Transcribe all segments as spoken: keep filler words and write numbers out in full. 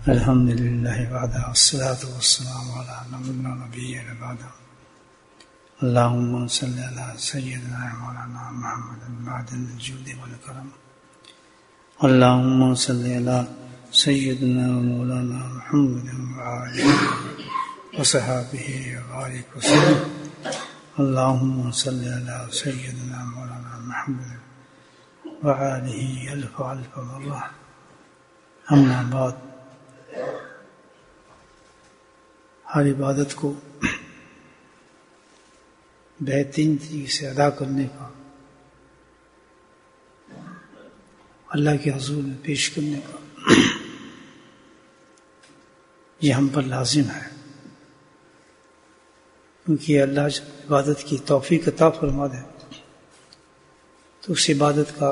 الحمد للہ وحدہ والصلاة والسلام علی نبینا نبینا بعدہ اللہم صلی علی سیدنا مولانا محمد معدن الجود والکرم اللہم صلی علی سیدنا مولانا محمد وآلہ وصحابہ وبارک وسلم اللہم صلی علی سیدنا مولانا محمد وآلہ الف الف مرہ اما بعد. ہر عبادت کو بہترین طریقے سے ادا کرنے کا، اللہ کے حضور میں پیش کرنے کا، یہ ہم پر لازم ہے، کیونکہ اللہ جب عبادت کی توفیق عطا فرما دے تو اس عبادت کا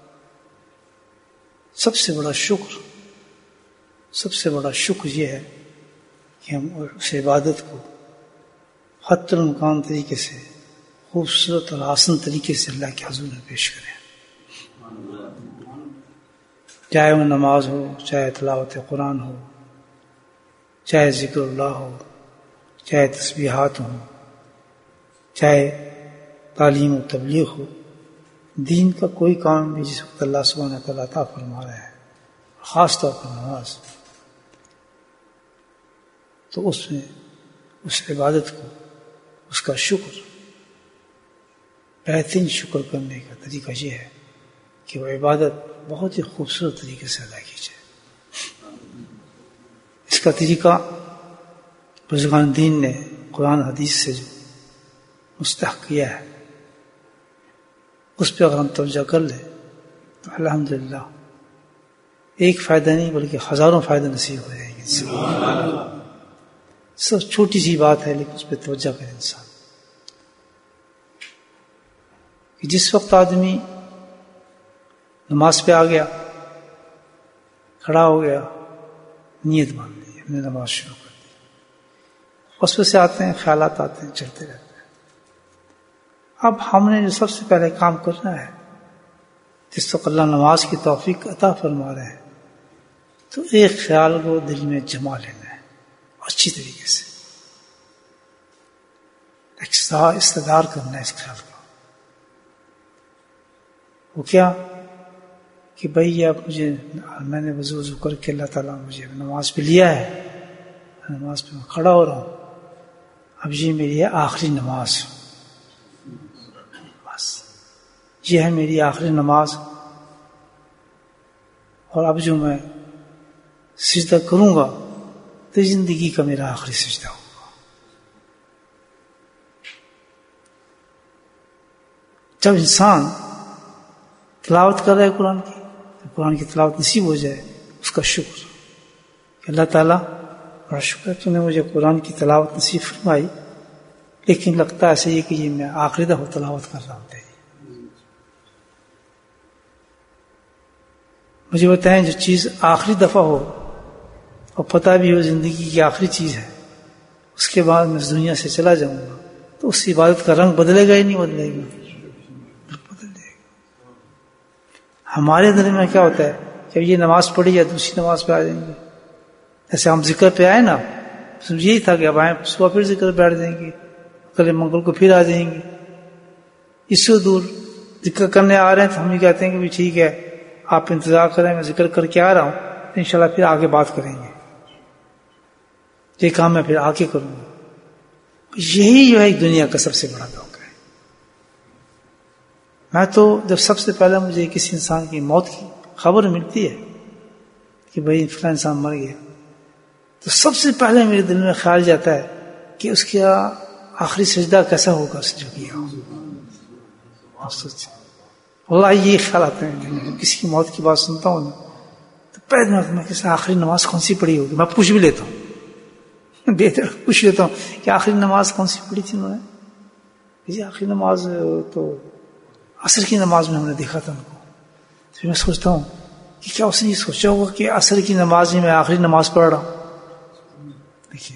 سب سے بڑا شکر سب سے بڑا شکر یہ ہے کہ ہم اس عبادت کو خط المکان طریقے سے، خوبصورت اور آسن طریقے سے اللہ کے حضور میں پیش کریں، چاہے وہ نماز ہو، چاہے تلاوت قرآن ہو، چاہے ذکر اللہ ہو، چاہے تسبیحات ہوں، چاہے تعلیم و تبلیغ ہو. دین کا کوئی کام بھی جس وقت اللہ سبحانہ و تعالیٰ عطا فرما رہا ہے، خاص طور پر نماز، تو اس میں اس عبادت کو، اس کا شکر، بہترین شکر کرنے کا طریقہ یہ ہے کہ وہ عبادت بہت ہی خوبصورت طریقے سے ادا کی جائے. اس کا طریقہ بزرگان دین نے قرآن حدیث سے جو مستحق کیا ہے، اس پہ اگر ہم توجہ کر لیں تو الحمدللہ ایک فائدہ نہیں بلکہ ہزاروں فائدہ نصیب ہو جائیں گے. سب چھوٹی سی بات ہے لیکن اس پہ توجہ کرے انسان کہ جس وقت آدمی نماز پہ آ گیا، کھڑا ہو گیا، نیت مان لی، ہم نے نماز شروع کر دی، اس پہ سے آتے ہیں خیالات، آتے ہیں، چلتے رہتے ہیں. اب ہم نے جو سب سے پہلے کام کرنا ہے، جس وقت اللہ نماز کی توفیق عطا فرما رہے ہیں، تو ایک خیال کو دل میں جما لینا ہے اچھی طریقے سے، استدار کرنا ہے اس خیال کا. وہ کیا کہ بھائی اب مجھے، میں نے وضو وضو کر کے اللہ تعالیٰ مجھے نماز پہ لیا ہے، نماز پہ میں کھڑا ہو رہا ہوں، اب یہ میری ہے آخری نماز، بس یہ ہے میری آخری نماز، اور اب جو میں سجدہ کروں گا تو زندگی کا میرا آخری سجدہ ہوگا. جب انسان تلاوت کر رہا ہے قرآن کی، قرآن کی تلاوت نصیب ہو جائے، اس کا شکر کہ اللہ تعالیٰ بڑا شکر ہے تو نے مجھے قرآن کی تلاوت نصیب فرمائی، لیکن لگتا ہے ایسے ہی کہ یہ میں آخری دفعہ تلاوت کر رہا ہوں. مجھے بتائیں جو چیز آخری دفعہ ہو اور پتہ بھی ہو زندگی کی آخری چیز ہے، اس کے بعد میں اس دنیا سے چلا جاؤں گا، تو اس عبادت کا رنگ بدلے گا ہی نہیں بدلے گا، بدل جائے گا. ہمارے دل میں کیا ہوتا ہے، جب یہ نماز پڑھی یا دوسری نماز پہ آ جائیں گے، جیسے ہم ذکر پہ آئے نا، یہی تھا کہ اب آئیں صبح پھر ذکر بیٹھ جائیں گے، کل منگل کو پھر آ جائیں گے. اس سے دور ذکر کرنے آ رہے ہیں تو ہم یہ کہتے ہیں کہ بھی ٹھیک ہے آپ انتظار کریں، میں ذکر کر کے آ رہا ہوں، انشاءاللہ پھر آگے بات کریں گے، یہ کام میں پھر آگے کروں گا. یہی جو ہے ایک دنیا کا سب سے بڑا دھوکہ ہے. میں تو جب سب سے پہلے مجھے کسی انسان کی موت کی خبر ملتی ہے کہ بھائی فلاں انسان مر گیا، تو سب سے پہلے میرے دل میں خیال جاتا ہے کہ اس کا آخری سجدہ کیسا ہوگا، اس جو کیا اللہ. یہ خیال آتے ہیں کسی کی موت کی بات سنتا ہوں نا، تو پہلے میں کسی آخری نماز کون سی پڑھی ہوگی، میں پوچھ بھی لیتا ہوں، بہتر پوچھ لیتا ہوں کہ آخری نماز کون سی پڑھی تھی انہوں نے. جی آخری نماز تو عصر کی نماز میں ہم نے دیکھا تھا ان کو. تو میں سوچتا ہوں کہ کیا اس نے یہ سوچا ہوگا کہ عصر کی نماز ہی میں آخری نماز پڑھ رہا ہوں. دیکھیے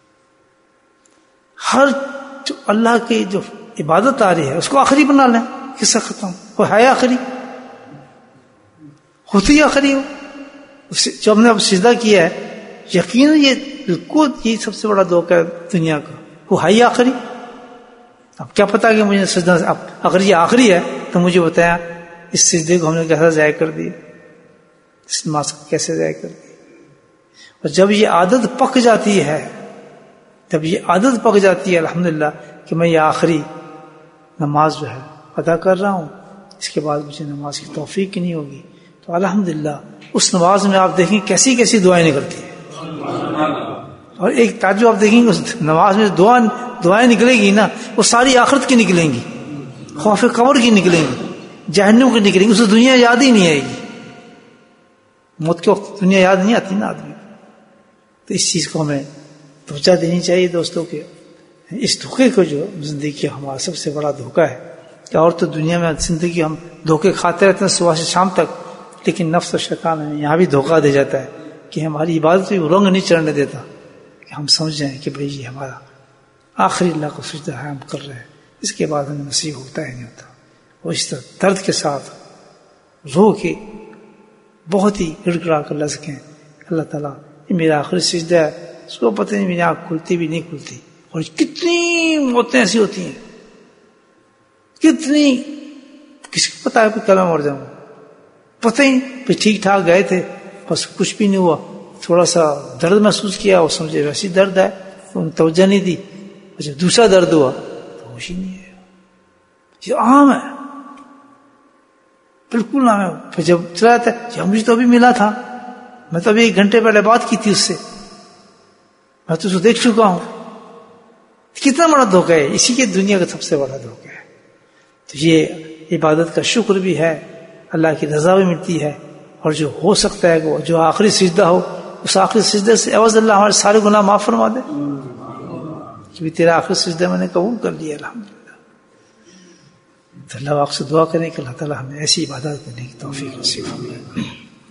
ہر جو اللہ کی جو عبادت آ رہی ہے اس کو آخری بنا لیں، قصہ ختم. وہ ہے آخری، ہوتی آخری ہو. جو ہم نے اب سجدہ کیا ہے یقیناً یہ بالکل یہ سب سے بڑا دھوکہ ہے دنیا کا، وہ ہے ہی آخری. اب کیا پتا کہ مجھے سجدہ، اب اگر یہ آخری ہے تو مجھے بتایا اس سجدے کو ہم نے کیسا ضائع کر دیا، اس نماز کو کیسے ضائع کر دیا. اور جب یہ عادت پک جاتی ہے، جب یہ عادت پک جاتی ہے الحمدللہ کہ میں یہ آخری نماز جو ہے ادا کر رہا ہوں، اس کے بعد مجھے نماز کی توفیق نہیں ہوگی، تو الحمدللہ اس نماز میں آپ دیکھیں کیسی کیسی دعائیں نکلتی ہیں. اور ایک تعجب آپ دیکھیں گے اس نماز میں دعا دعائیں نکلے گی نا، وہ ساری آخرت کی نکلیں گی، خوف قبر کی نکلیں گی، جہنم کی نکلیں گی، اسے دنیا یاد ہی نہیں آئے گی. موت کے وقت دنیا یاد نہیں آتی نا آدمی. تو اس چیز کو ہمیں توجہ دینی چاہیے دوستوں کے اس دھوکے کو جو زندگی کا ہمارا سب سے بڑا دھوکہ ہے کہ اور تو دنیا میں زندگی ہم دھوکے کھاتے رہتے ہیں صبح سے شام تک، لیکن نفس و شیطان ہمیں یہاں بھی دھوکہ دے جاتا ہے کہ ہماری عبادت بھی رنگ نہیں چڑھنے دیتا کہ ہم سمجھ جائیں کہ بھئی یہ ہمارا آخری اللہ کو سجدہ ہے ہم کر رہے ہیں، اس کے بعد ہمیں نصیب ہوتا ہی نہیں ہوتا. وہ اس طرح درد کے ساتھ رو کے بہت ہی گڑ گڑا کر لگ سکیں اللہ تعالیٰ یہ میرا آخری سجدہ ہے، اس کو پتہ نہیں میری آنکھ کھلتی بھی نہیں کھلتی. اور کتنی موتیں ایسی ہوتی ہیں، کتنی، کسی کو پتا ہے کہ کل میں مر جاؤں، پتہ ہی پھر ٹھیک ٹھاک گئے تھے بس کچھ بھی نہیں ہوا، تھوڑا سا درد محسوس کیا اور سمجھے ویسی درد ہے، توجہ نہیں دی، جب دوسرا درد ہوا تو ہوش ہی نہیں ہے. یہ عام ہے، بالکل عام ہے. پھر جب چلا جاتا ہے یہ مجھے تو ابھی ملا تھا، میں تو ابھی ایک گھنٹے پہلے بات کی تھی اس سے، میں تو اس کو دیکھ چکا ہوں. کتنا بڑا دھوکہ ہے، اسی کے دنیا کا سب سے بڑا دھوکہ ہے. تو یہ عبادت کا شکر بھی ہے، اللہ کی رضا بھی ملتی ہے، اور جو ہو سکتا ہے وہ جو آخری سجدہ ہو اس آخری سجدے سے عوض اللہ ہمارے سارے گناہ معاف فرما دے کہ بھی تیرا آخری سجدہ میں نے قبول کر لیا الحمدللہ. تو اللہ آپ سے دعا کریں کہ اللہ تعالیٰ ہمیں ایسی عبادت کرنے کی توفیق نصیب فرمائے.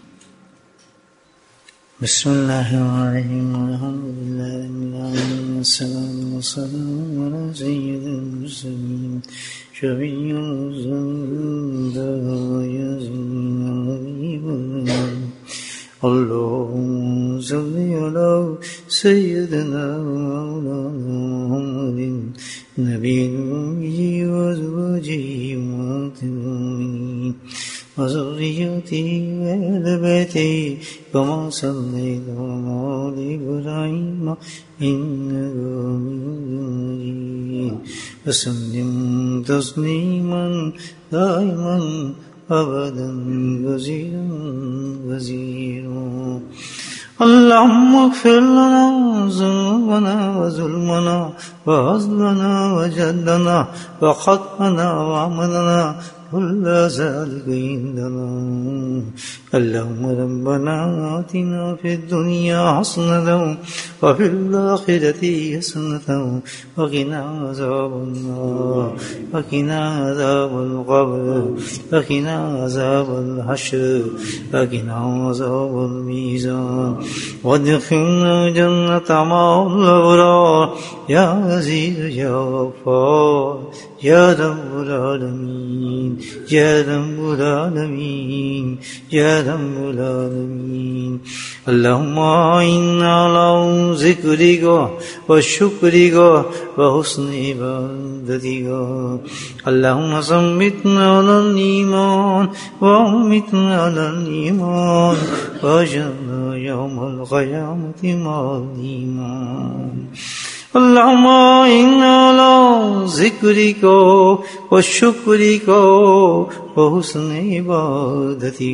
بسم اللہ الرحمن الرحیم الحمدللہ رب العالمین والصلاة والسلام علی سید المرسلین شفیع المذنبین یزین حبیب اللہ. اللہم صلی علی سیدنا مولانا محمد نبی الأمی وازواجہ امہات المؤمنین وذریته وآل بیته كما صليت على آل إبراهيم إنك حميد مجيد وسلم تسليما دائما أبدا كثيرا كثيرا. اللهم اغفر لنا ذنوبنا وظلمنا وهزلنا وجدنا وخطأنا وعملنا كل ذلك عندنا. اللهم ربنا آتنا في الدنيا حسنة وفي الآخرة حسنة وقنا عذاب النار وقنا عذاب القبر وقنا عذاب الحشر وقنا عذاب الميزان وادخلنا جنة مع الأبرار يا عزيز يا غفار يا رب العالمين يا رب العالمين يا رب العالمين. اللهم إنا على ذكرك وشكرك وحسن عبادتك. اللهم ثبتنا على الإيمان وأمتنا على الإيمان وأجرنا يوم القيامة مع الإيمان. اللهم إنا على ذكرك وشكرك وحسن عبادتك.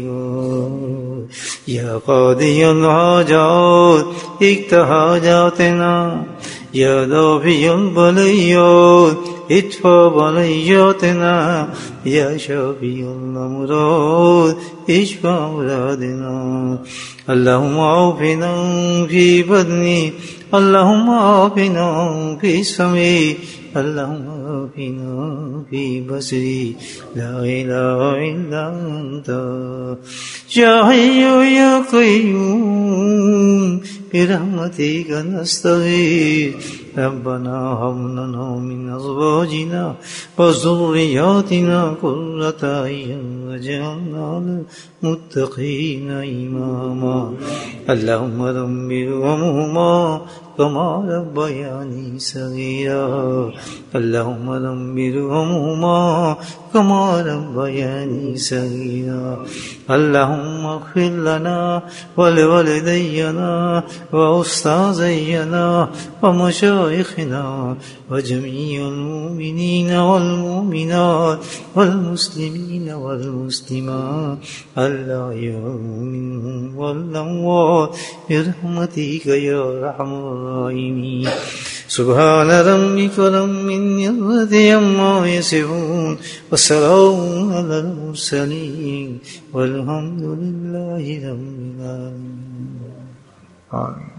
يا قاضي الحاجات اقض حاجاتنا يا دافع البليات ادفع بلياتنا يا شافي الأمراض اشفع مرادنا. اللهم عافنا في بدني اللهم عافنا في سمعي اللهم عافنا في بصري لا إله إلا أنت يا حي يا قيوم برحمتك نستغيث ربنا هب لنا من أزواجنا وذرياتنا قرة أعين واجعلنا للمتقين إماما اللهم دمرهما كما ربياني صغيرا اللهم دمرهما كما ربياني صغيرا اللهم اغفر لنا ولوالدينا وأستاذينا ومشايخنا وجميع المؤمنين والمؤمنات والمسلمين والمسلمات الأحياء منهم والأموات برحمتك يا أرحم الراحمين سبحان ربك رب العزة عما يصفون وسلام على المرسلين والحمد لله رب العالمين. آمين.